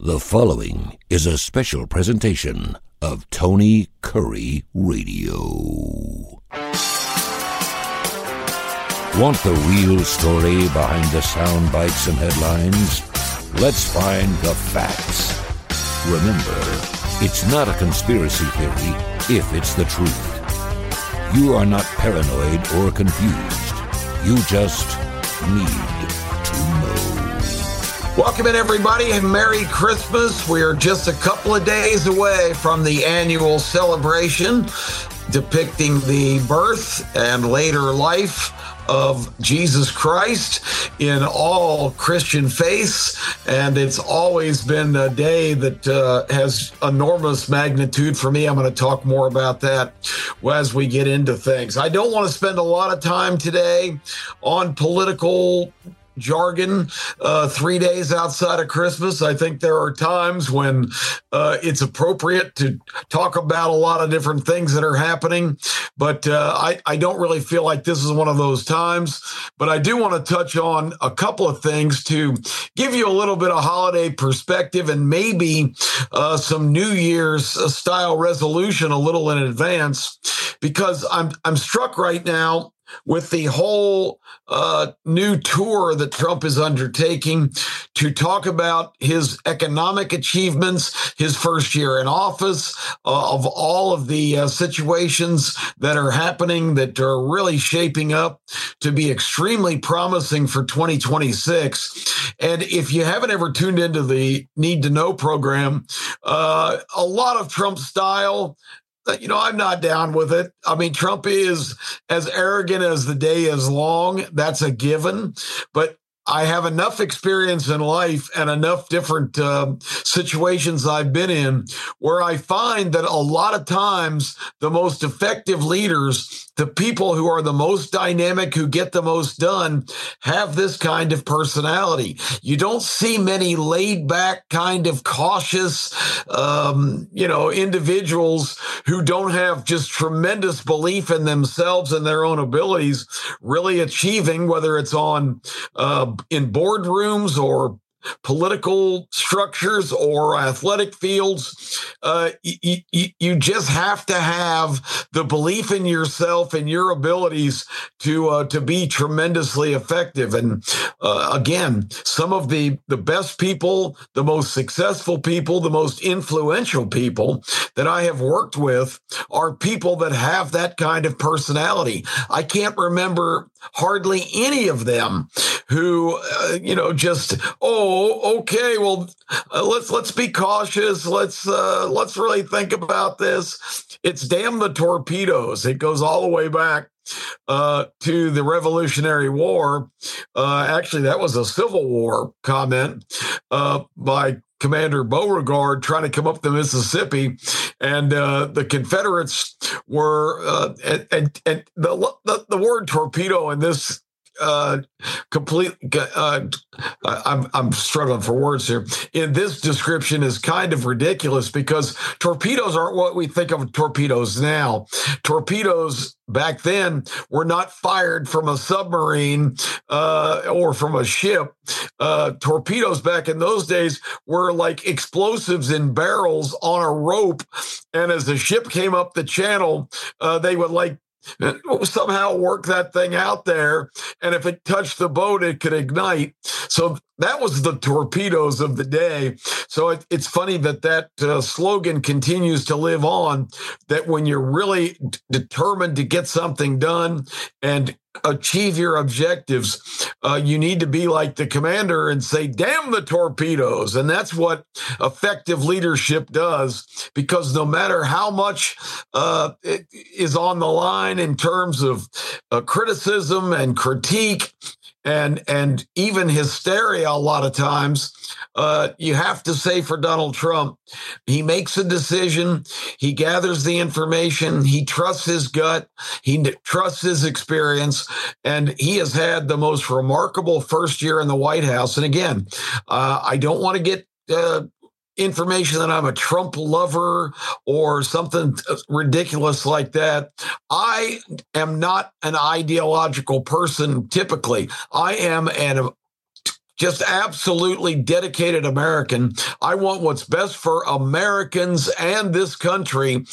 The following is a special presentation of Tony Curry Radio. Want the real story behind the sound bites and headlines? Let's find the facts. Remember, it's not a conspiracy theory if it's the truth. You are not paranoid or confused. You just need to know. Welcome in, everybody, and Merry Christmas. We are just a couple of days away from the annual celebration depicting the birth and later life of Jesus Christ in all Christian faiths. And it's always been a day that has enormous magnitude for me. I'm going to talk more about that as we get into things. I don't want to spend a lot of time today on political jargon 3 days outside of Christmas. I think there are times when it's appropriate to talk about a lot of different things that are happening, but I don't really feel like this is one of those times. But I do want to touch on a couple of things to give you a little bit of holiday perspective and maybe some New Year's style resolution a little in advance, because I'm struck right now with the whole new tour that Trump is undertaking to talk about his economic achievements, his first year in office, of all of the situations that are happening that are really shaping up to be extremely promising for 2026. And if you haven't ever tuned into the Need to Know program, a lot of Trump style, I'm not down with it. I mean, Trump is as arrogant as the day is long. That's a given. But I have enough experience in life and enough different situations I've been in where I find that a lot of times the most effective leaders, the people who are the most dynamic, who get the most done, have this kind of personality. You don't see many laid back, kind of cautious, individuals who don't have just tremendous belief in themselves and their own abilities really achieving, whether it's on in boardrooms or political structures or athletic fields. You just have to have the belief in yourself and your abilities to be tremendously effective. And again, some of the best people, the most successful people, the most influential people that I have worked with are people that have that kind of personality. I can't remember hardly any of them who, okay, well, let's be cautious. Let's really think about this. It's damn the torpedoes. It goes all the way back to the Revolutionary War. Actually, that was a Civil War comment by Commander Beauregard trying to come up the Mississippi, and the Confederates were, and the word torpedo in this I'm struggling for words here. In this description is kind of ridiculous because torpedoes aren't what we think of torpedoes now. Torpedoes back then were not fired from a submarine or from a ship. Torpedoes back in those days were like explosives in barrels on a rope. And as the ship came up the channel, they would somehow work that thing out there. And if it touched the boat, it could ignite. So that was the torpedoes of the day. So it's funny that slogan continues to live on, that when you're really determined to get something done and achieve your objectives, you need to be like the commander and say, damn the torpedoes. And that's what effective leadership does, because no matter how much it is on the line in terms of criticism and critique and even hysteria, a lot of times, you have to say for Donald Trump, he makes a decision, he gathers the information, he trusts his gut, he trusts his experience, and he has had the most remarkable first year in the White House. And again, I don't want to get information that I'm a Trump lover or something ridiculous like that. I am not an ideological person typically. I am an just absolutely dedicated American. I want what's best for Americans and this country.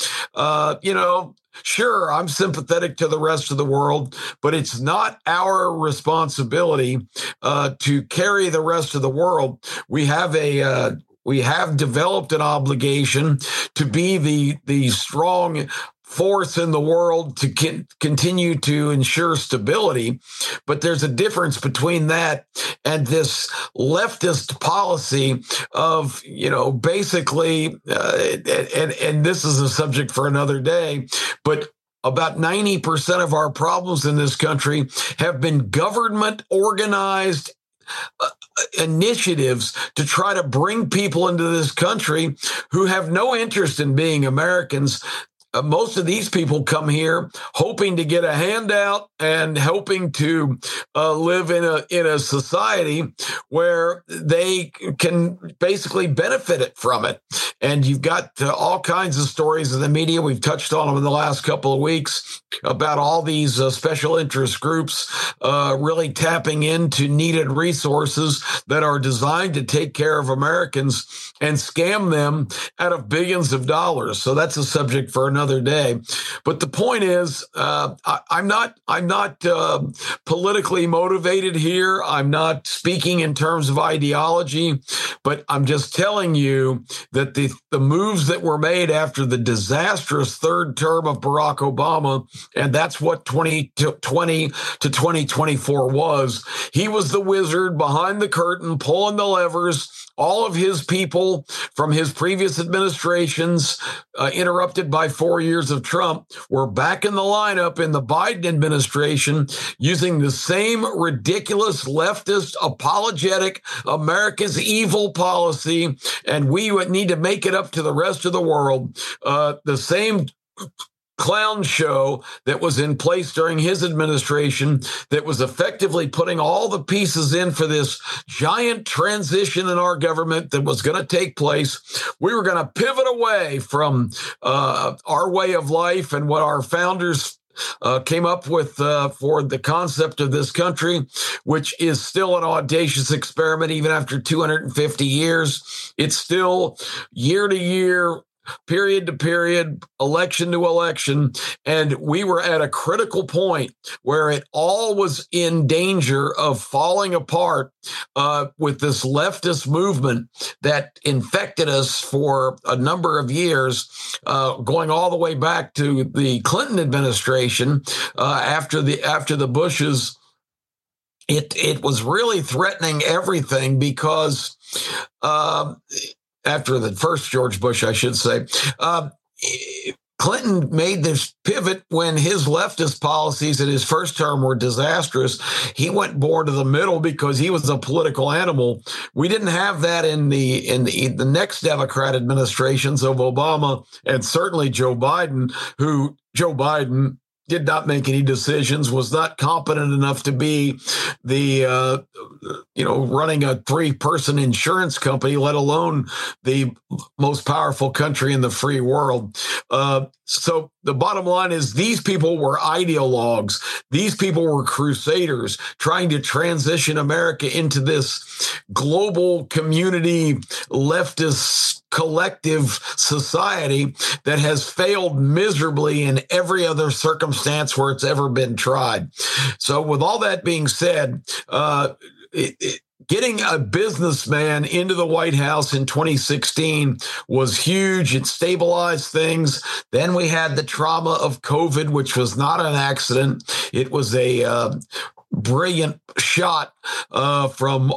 Sure, I'm sympathetic to the rest of the world, but it's not our responsibility to carry the rest of the world. We have developed an obligation to be the strong force in the world to continue to ensure stability. But there's a difference between that and this leftist policy of, basically, and this is a subject for another day, but about 90% of our problems in this country have been government organized initiatives to try to bring people into this country who have no interest in being Americans. Most of these people come here hoping to get a handout and hoping to live in a society where they can basically benefit from it. And you've got all kinds of stories in the media. We've touched on them in the last couple of weeks about all these special interest groups really tapping into needed resources that are designed to take care of Americans and scam them out of billions of dollars. So that's a subject for another day. But the point is, I'm not politically motivated here. I'm not speaking in terms of ideology, but I'm just telling you that the moves that were made after the disastrous third term of Barack Obama, and that's what 2020 to 2024 was. He was the wizard behind the curtain, pulling the levers. All of his people from his previous administrations, interrupted by 4 years of Trump, were back in the lineup in the Biden administration using the same ridiculous leftist apologetic America's evil policy. And we would need to make it up to the rest of the world. The same clown show that was in place during his administration that was effectively putting all the pieces in for this giant transition in our government that was going to take place. We were going to pivot away from our way of life and what our founders came up with for the concept of this country, which is still an audacious experiment even after 250 years. It's still year to year, period to period, election to election. And we were at a critical point where it all was in danger of falling apart with this leftist movement that infected us for a number of years, going all the way back to the Clinton administration after the Bushes. It was really threatening everything because after the first George Bush, I should say, Clinton made this pivot when his leftist policies in his first term were disastrous. He went more to the middle because he was a political animal. We didn't have that in the next Democrat administrations of Obama and certainly Joe Biden, who Joe Biden did not make any decisions, was not competent enough to be the, running a 3-person insurance company, let alone the most powerful country in the free world. So the bottom line is these people were ideologues. These people were crusaders trying to transition America into this global community leftist collective society that has failed miserably in every other circumstance where it's ever been tried. So with all that being said, getting a businessman into the White House in 2016 was huge. It stabilized things. Then we had the trauma of COVID, which was not an accident. It was a brilliant shot from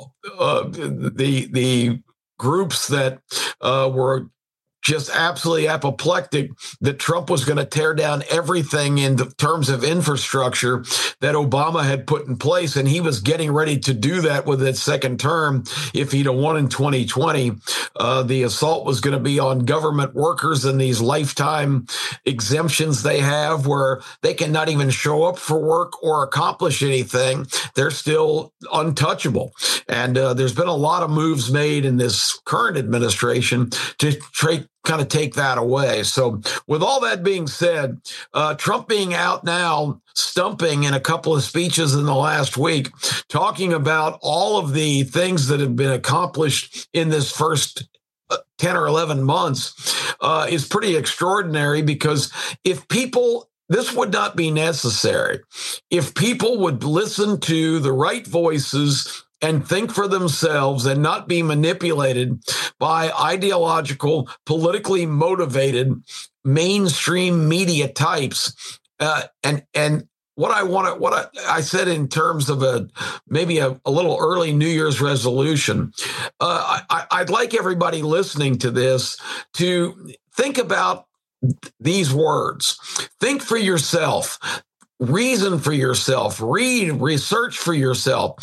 the groups that were just absolutely apoplectic that Trump was going to tear down everything in terms of infrastructure that Obama had put in place. And he was getting ready to do that with his second term if he'd have won in 2020. The assault was going to be on government workers and these lifetime exemptions they have where they can not even show up for work or accomplish anything. They're still untouchable. And there's been a lot of moves made in this current administration to kind of take that away. So with all that being said, Trump being out now, stumping in a couple of speeches in the last week, talking about all of the things that have been accomplished in this first 10 or 11 months is pretty extraordinary, because this would not be necessary if people would listen to the right voices and think for themselves and not be manipulated by ideological, politically motivated mainstream media types. And what I said in terms of maybe a little early New Year's resolution, I'd like everybody listening to this to think about these words. Think for yourself. Reason for yourself. Read, research for yourself.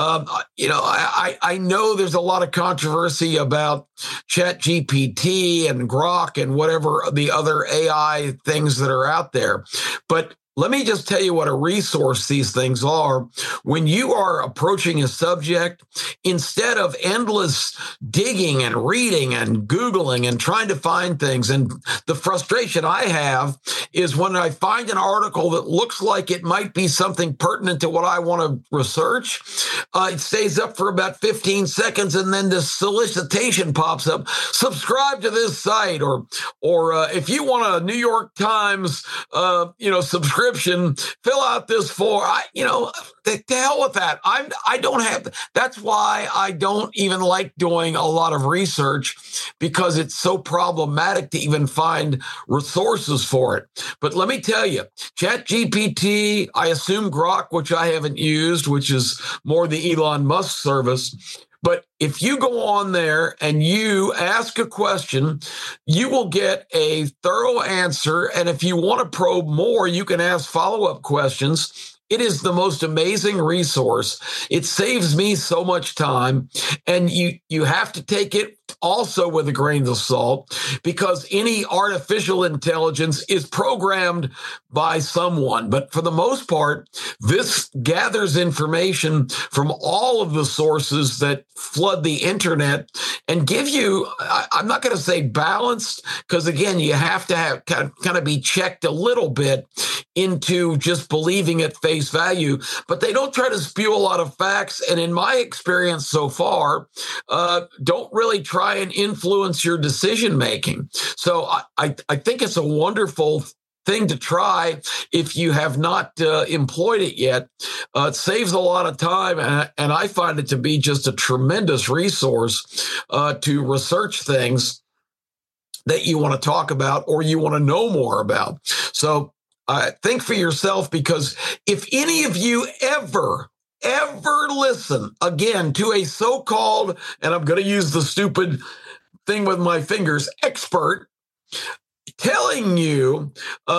I know there's a lot of controversy about ChatGPT and Grok and whatever the other AI things that are out there, but let me just tell you what a resource these things are. When you are approaching a subject, instead of endless digging and reading and Googling and trying to find things, and the frustration I have is when I find an article that looks like it might be something pertinent to what I want to research, it stays up for about 15 seconds, and then this solicitation pops up. Subscribe to this site, or if you want a New York Times, subscription, fill out this form. The hell with that. I don't have. That's why I don't even like doing a lot of research, because it's so problematic to even find resources for it. But let me tell you, ChatGPT, I assume Grok, which I haven't used, which is more the Elon Musk service. But if you go on there and you ask a question, you will get a thorough answer. And if you want to probe more, you can ask follow-up questions. It is the most amazing resource. It saves me so much time. And you have to take it also with a grain of salt, because any artificial intelligence is programmed by someone. But for the most part, this gathers information from all of the sources that flood the internet and give you, I'm not going to say balanced, because again, you have to have kind of be checked a little bit into just believing at face value, but they don't try to spew a lot of facts. And in my experience so far, don't really try and influence your decision making. So I think it's a wonderful thing to try if you have not employed it yet. It saves a lot of time, and I find it to be just a tremendous resource to research things that you want to talk about or you want to know more about. So think for yourself, because if any of you ever listen again to a so-called, and I'm going to use the stupid thing with my fingers, expert telling you,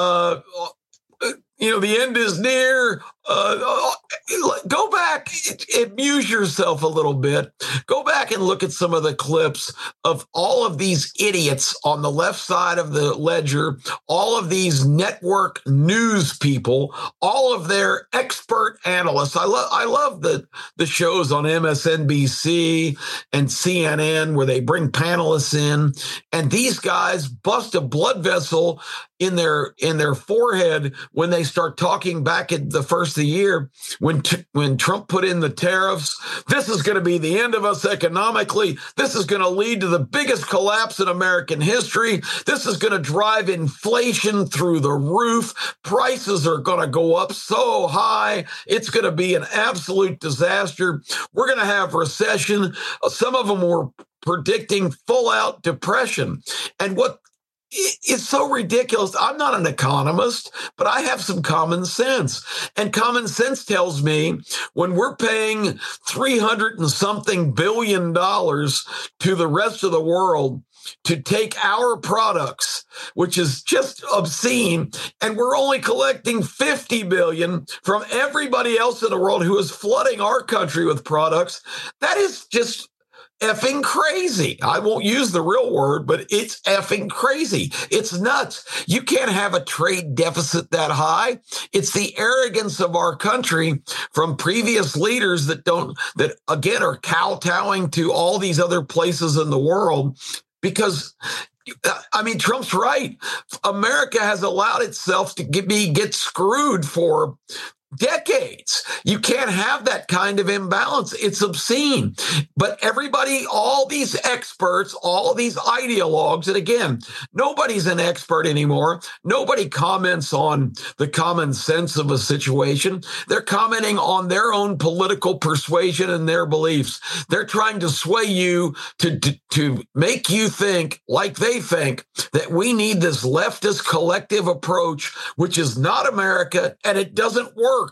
the end is near, go back, amuse yourself a little bit. Go back and look at some of the clips of all of these idiots on the left side of the ledger, all of these network news people, all of their expert analysts. I love the shows on MSNBC and CNN where they bring panelists in, and these guys bust a blood vessel in their forehead when they start talking back at the first of the year when Trump put in the tariffs. This is going to be the end of us economically. This is going to lead to the biggest collapse in American history. This is going to drive inflation through the roof. Prices are going to go up so high. It's going to be an absolute disaster. We're going to have recession. Some of them were predicting full-out depression. And what it's so ridiculous. I'm not an economist, but I have some common sense. And common sense tells me when we're paying $300 and something billion to the rest of the world to take our products, which is just obscene, and we're only collecting 50 billion from everybody else in the world who is flooding our country with products, that is just effing crazy. I won't use the real word, but it's effing crazy. It's nuts. You can't have a trade deficit that high. It's the arrogance of our country from previous leaders that again are kowtowing to all these other places in the world. because I mean, Trump's right. America has allowed itself to get screwed for decades. You can't have that kind of imbalance. It's obscene. But everybody, all these experts, all these ideologues, and again, nobody's an expert anymore. Nobody comments on the common sense of a situation. They're commenting on their own political persuasion and their beliefs. They're trying to sway you to make you think like they think that we need this leftist collective approach, which is not America, and it doesn't work.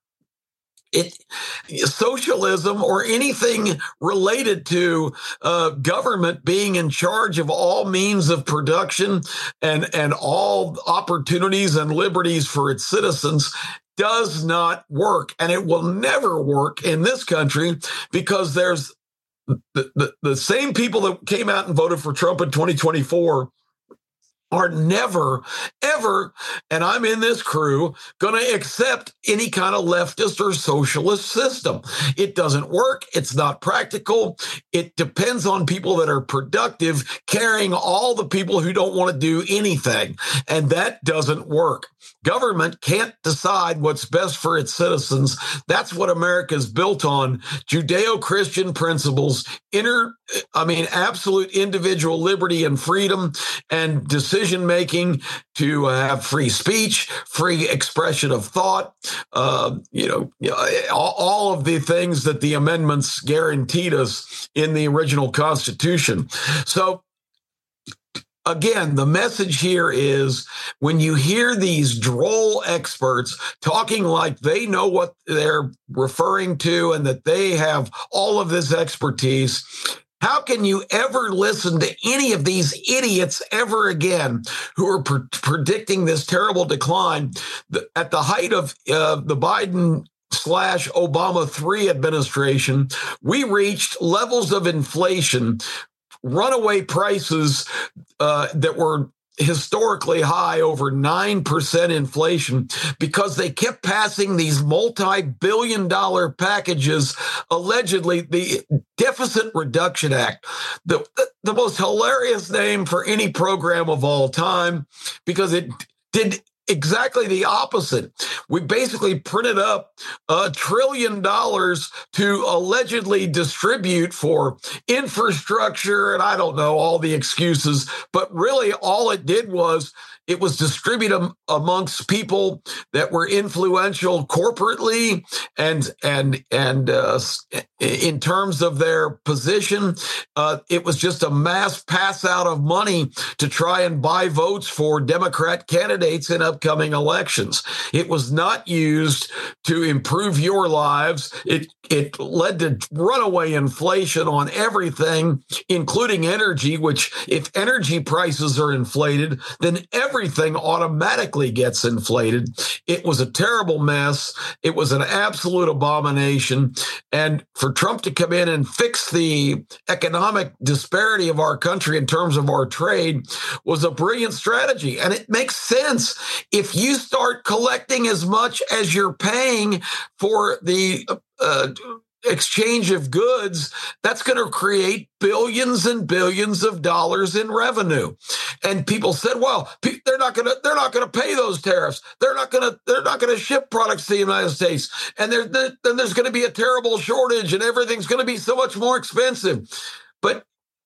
Socialism or anything related to government being in charge of all means of production and all opportunities and liberties for its citizens does not work. And it will never work in this country because there's the same people that came out and voted for Trump in 2024 are never, ever, and I'm in this crew, going to accept any kind of leftist or socialist system. It doesn't work. It's not practical. It depends on people that are productive, carrying all the people who don't want to do anything. And that doesn't work. Government can't decide what's best for its citizens. That's what America is built on. Judeo-Christian principles, absolute individual liberty and freedom and decision-making, to have free speech, free expression of thought, all of the things that the amendments guaranteed us in the original Constitution. So, again, the message here is when you hear these droll experts talking like they know what they're referring to and that they have all of this expertise, how can you ever listen to any of these idiots ever again who are predicting this terrible decline? At the height of the Biden/Obama 3 administration, we reached levels of inflation, runaway prices that were historically high, over 9% inflation, because they kept passing these multi-billion-dollar packages, allegedly the Deficit Reduction Act, the most hilarious name for any program of all time, because it did exactly the opposite. We basically printed up $1 trillion to allegedly distribute for infrastructure, and I don't know all the excuses, but really all it did was it was distributed amongst people that were influential corporately and in terms of their position. It was just a mass pass out of money to try and buy votes for Democrat candidates in upcoming elections. It was not used to improve your lives. It led to runaway inflation on everything, including energy, which if energy prices are inflated, then everything automatically gets inflated. It was a terrible mess. It was an absolute abomination. And for Trump to come in and fix the economic disparity of our country in terms of our trade was a brilliant strategy. And it makes sense. If you start collecting as much as you're paying for the exchange of goods, that's going to create billions and billions of dollars in revenue. And people said, well, they're not going to pay those tariffs. They're not going to ship products to the United States. And then there's going to be a terrible shortage and everything's going to be so much more expensive. But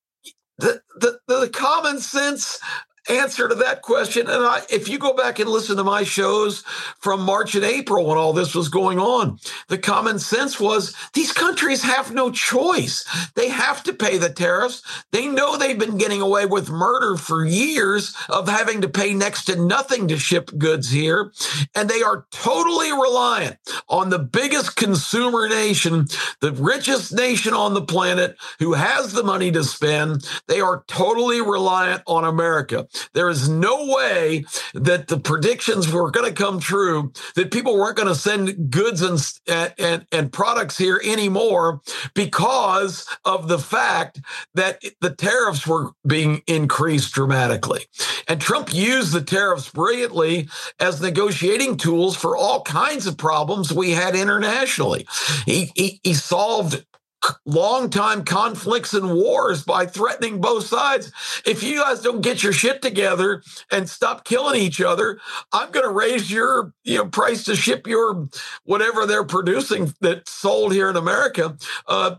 the common sense answer to that question, and if you go back and listen to my shows from March and April when all this was going on, the common sense was these countries have no choice. They have to pay the tariffs. They know they've been getting away with murder for years of having to pay next to nothing to ship goods here, and they are totally reliant on the biggest consumer nation, the richest nation on the planet, who has the money to spend. They are totally reliant on America. There is no way that the predictions were going to come true, that people weren't going to send goods and products here anymore because of the fact that the tariffs were being increased dramatically. And Trump used the tariffs brilliantly as negotiating tools for all kinds of problems we had internationally. He solved long-time conflicts and wars by threatening both sides. If you guys don't get your shit together and stop killing each other, I'm going to raise your price to ship your whatever they're producing that's sold here in America, to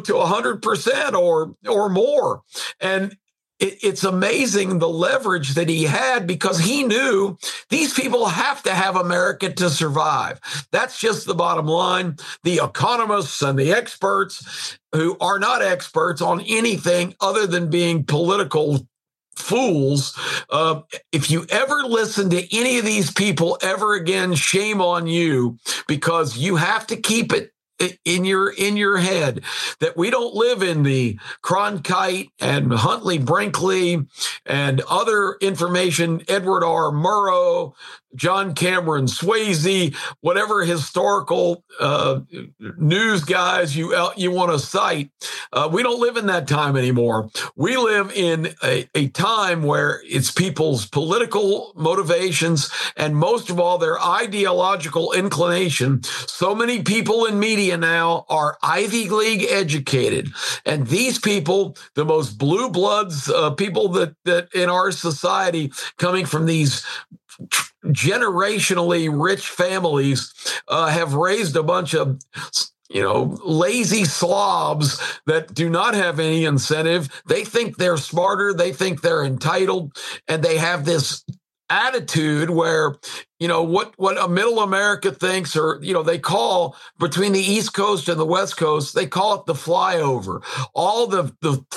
100% or more. And it's amazing the leverage that he had, because he knew these people have to have America to survive. That's just the bottom line. The economists and the experts who are not experts on anything other than being political fools. If you ever listen to any of these people ever again, shame on you, because you have to keep it in your head that we don't live in the Cronkite and Huntley Brinkley and other information, Edward R. Murrow, John Cameron Swayze, whatever historical news guys you want to cite. We don't live in that time anymore. We live in a time where it's people's political motivations and most of all their ideological inclination. So many people in media now are Ivy League educated. And these people, the most blue bloods, people that in our society coming from these generationally rich families have raised a bunch of lazy slobs that do not have any incentive. They think they're smarter. They think they're entitled. And they have this attitude where, what a middle America thinks, or, they call between the East Coast and the West Coast, they call it the flyover. All the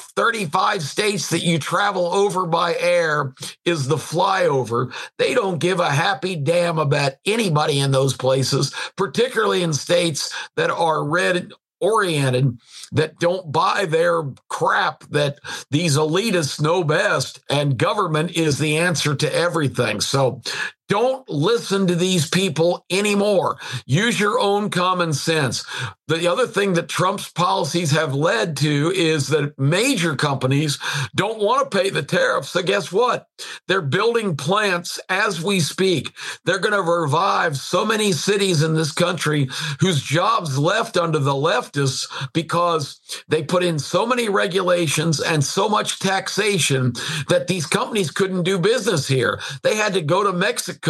35 states that you travel over by air is the flyover. They don't give a happy damn about anybody in those places, particularly in states that are red oriented, that don't buy their crap that these elitists know best, and government is the answer to everything. So don't listen to these people anymore. Use your own common sense. The other thing that Trump's policies have led to is that major companies don't want to pay the tariffs. So guess what? They're building plants as we speak. They're going to revive so many cities in this country whose jobs left under the leftists because they put in so many regulations and so much taxation that these companies couldn't do business here. They had to go to Mexico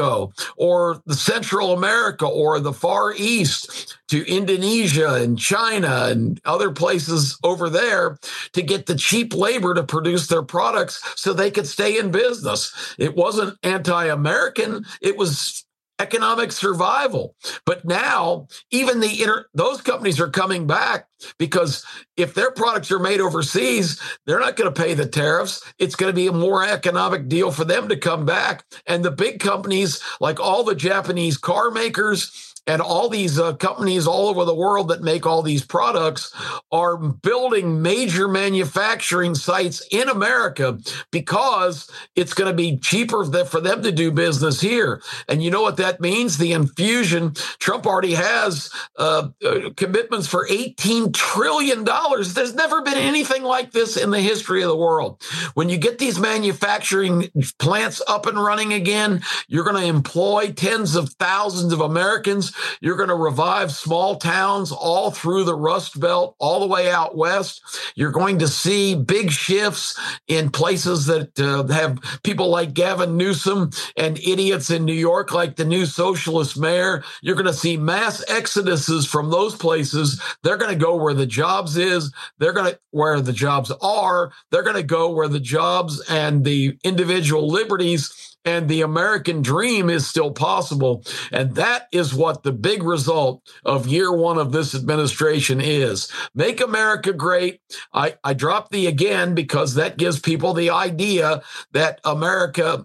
or the Central America or the Far East to Indonesia and China and other places over there to get the cheap labor to produce their products so they could stay in business. It wasn't anti-American. It was economic survival. But now even those companies are coming back, because if their products are made overseas, they're not going to pay the tariffs. It's going to be a more economic deal for them to come back. And the big companies, like all the Japanese car makers and all these companies all over the world that make all these products, are building major manufacturing sites in America because it's going to be cheaper for them to do business here. And you know what that means? The infusion. Trump already has commitments for $18 trillion. There's never been anything like this in the history of the world. When you get these manufacturing plants up and running again, you're going to employ tens of thousands of Americans. You're going to revive small towns all through the Rust Belt, all the way out west. You're going to see big shifts in places that have people like Gavin Newsom and idiots in New York like the new socialist mayor. You're going to see mass exoduses from those places. They're going to go where the jobs is. They're going to where the jobs are. They're going to go where the jobs and the individual liberties and the American dream is still possible. And that is what the big result of year one of this administration is. Make America great. I drop the again because that gives people the idea that America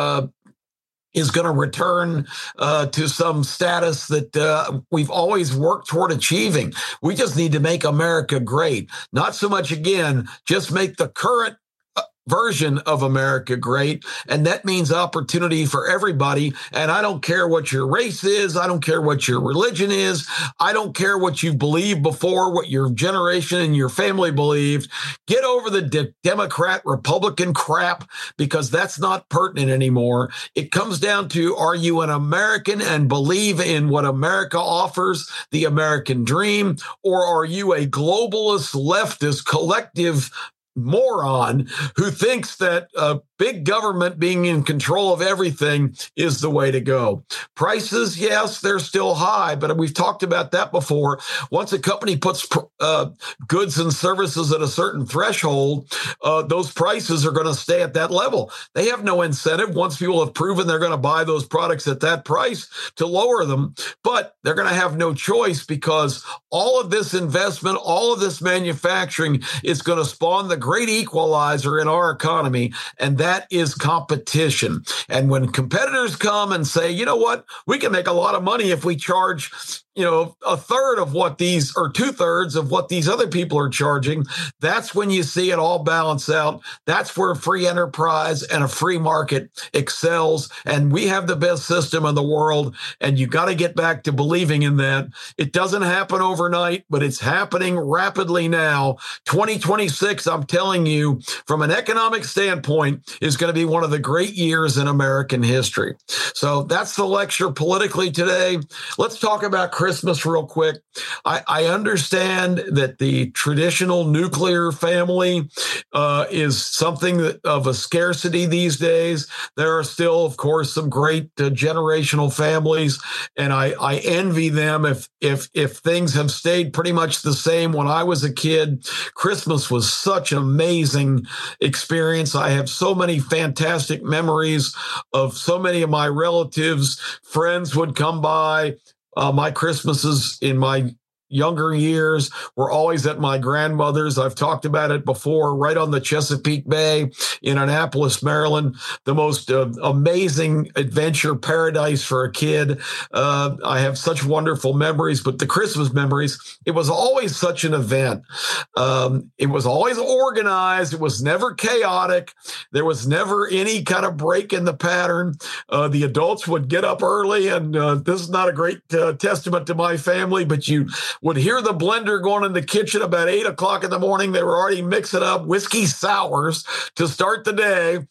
is going to return to some status that we've always worked toward achieving. We just need to make America great. Not so much again, just make the current version of America great. And that means opportunity for everybody. And I don't care what your race is. I don't care what your religion is. I don't care what you believed before, what your generation and your family believed. Get over the Democrat Republican crap, because that's not pertinent anymore. It comes down to, are you an American and believe in what America offers, the American dream, or are you a globalist, leftist, collective moron who thinks that big government being in control of everything is the way to go? Prices, yes, they're still high, but we've talked about that before. Once a company puts goods and services at a certain threshold, those prices are going to stay at that level. They have no incentive, once people have proven they're going to buy those products at that price, to lower them. But they're going to have no choice, because all of this investment, all of this manufacturing is going to spawn the great equalizer in our economy, and that is competition. And when competitors come and say, you know what, we can make a lot of money if we charge, a third of what these, or 2/3 of what these other people are charging, that's when you see it all balance out. That's where free enterprise and a free market excels. And we have the best system in the world. And you got to get back to believing in that. It doesn't happen overnight, but it's happening rapidly now. 2026, I'm telling you, from an economic standpoint, is going to be one of the great years in American history. So that's the lecture politically today. Let's talk about Christmas real quick. I understand that the traditional nuclear family is something of a scarcity these days. There are still, of course, some great generational families, and I envy them if things have stayed pretty much the same. When I was a kid, Christmas was such an amazing experience. I have so many fantastic memories of so many of my relatives. Friends would come by. My Christmases in my younger years were always at my grandmother's. I've talked about it before, right on the Chesapeake Bay in Annapolis, Maryland, the most amazing adventure paradise for a kid. I have such wonderful memories, but the Christmas memories, it was always such an event. It was always organized. It was never chaotic. There was never any kind of break in the pattern. The adults would get up early, and this is not a great testament to my family, but you would hear the blender going in the kitchen about 8 o'clock in the morning. They were already mixing up whiskey sours to start the day,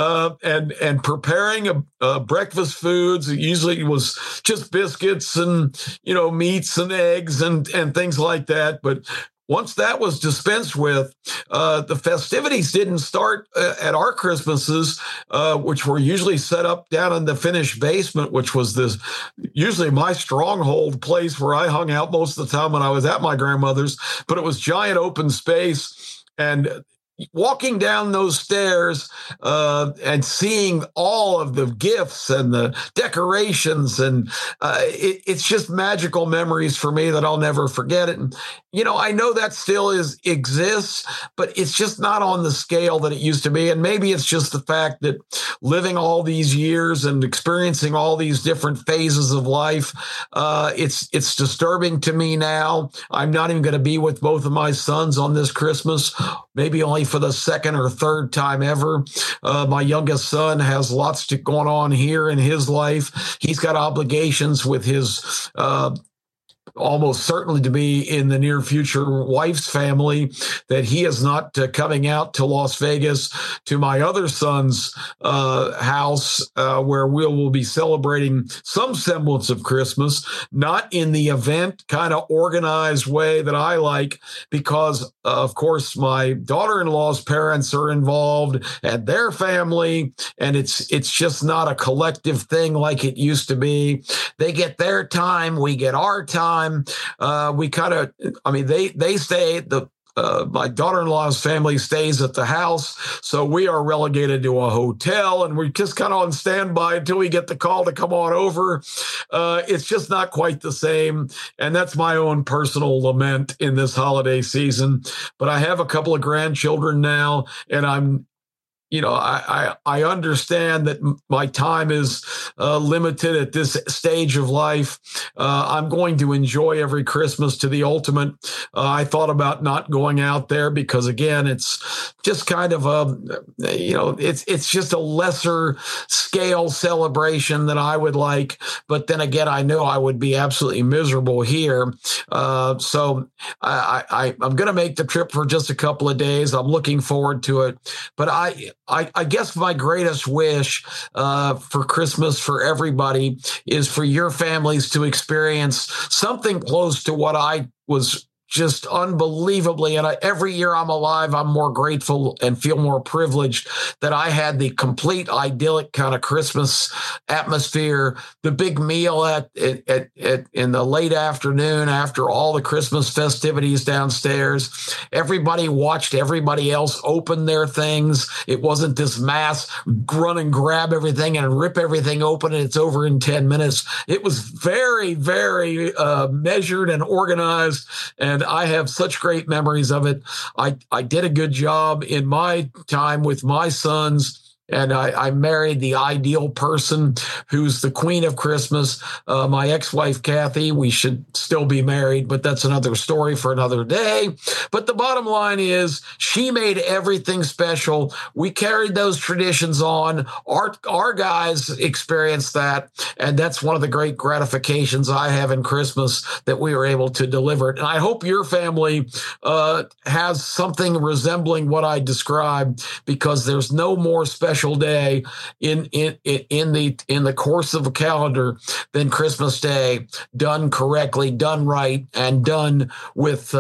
and preparing breakfast foods. It usually was just biscuits and, meats and eggs and things like that. But once that was dispensed with, the festivities didn't start at our Christmases, which were usually set up down in the finished basement, which was usually my stronghold place where I hung out most of the time when I was at my grandmother's. But it was giant open space, and walking down those stairs and seeing all of the gifts and the decorations, and it's just magical memories for me that I'll never forget it. And, I know that still exists, but it's just not on the scale that it used to be. And maybe it's just the fact that living all these years and experiencing all these different phases of life, it's disturbing to me now. I'm not even going to be with both of my sons on this Christmas, maybe only for the second or third time ever. My youngest son has lots going on here in his life. He's got obligations with his almost certainly to be in the near future wife's family, that he is not coming out to Las Vegas to my other son's house, where we will be celebrating some semblance of Christmas, not in the event kind of organized way that I like, because of course my daughter-in-law's parents are involved and their family, and it's just not a collective thing like it used to be. They get their time, we get our time. We kind of, they stay, my daughter-in-law's family stays at the house, so we are relegated to a hotel, and we're just kind of on standby until we get the call to come on over. It's just not quite the same, and that's my own personal lament in this holiday season. But I have a couple of grandchildren now, and I'm I understand that my time is limited at this stage of life. I'm going to enjoy every Christmas to the ultimate. I thought about not going out there because, again, it's just kind of it's just a lesser scale celebration than I would like. But then again, I know I would be absolutely miserable here. So I'm going to make the trip for just a couple of days. I'm looking forward to it. But I guess my greatest wish for Christmas for everybody is for your families to experience something close to what I was just unbelievably. And every year I'm alive, I'm more grateful and feel more privileged that I had the complete idyllic kind of Christmas atmosphere, the big meal in the late afternoon after all the Christmas festivities downstairs. Everybody watched everybody else open their things. It wasn't this mass run and grab everything and rip everything open and it's over in 10 minutes. It was very, very measured and organized. And I have such great memories of it. I did a good job in my time with my sons. And I married the ideal person who's the queen of Christmas, my ex-wife, Kathy. We should still be married, but that's another story for another day. But the bottom line is she made everything special. We carried those traditions on. Our guys experienced that. And that's one of the great gratifications I have in Christmas, that we were able to deliver it. And I hope your family has something resembling what I described, because there's no more special day in the course of a calendar than Christmas Day, done correctly, done right, and done with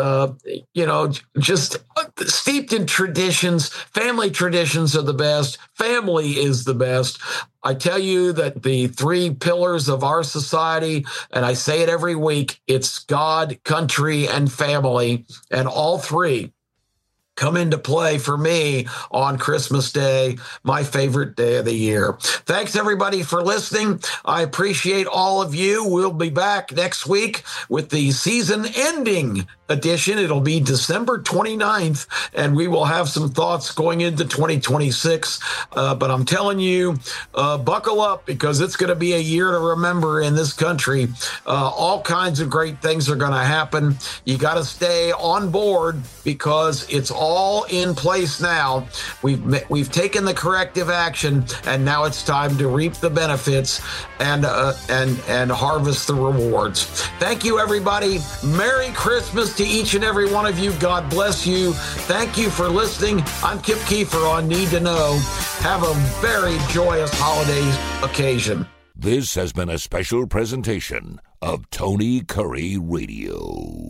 just steeped in traditions. Family traditions are the best. Family is the best. I tell you that the three pillars of our society, and I say it every week, it's God, country, and family, and all three come into play for me on Christmas Day, my favorite day of the year. Thanks, everybody, for listening. I appreciate all of you. We'll be back next week with the season-ending edition. It'll be December 29th, and we will have some thoughts going into 2026. But I'm telling you, buckle up, because it's going to be a year to remember in this country. All kinds of great things are going to happen. You got to stay on board, because it's all in place now. We've taken the corrective action, and now it's time to reap the benefits and harvest the rewards. Thank you, everybody. Merry Christmas to each and every one of you. God bless you. Thank you for listening. I'm Kip Keefer on Need to Know. Have a very joyous holiday occasion. This has been a special presentation of Tony Curry Radio.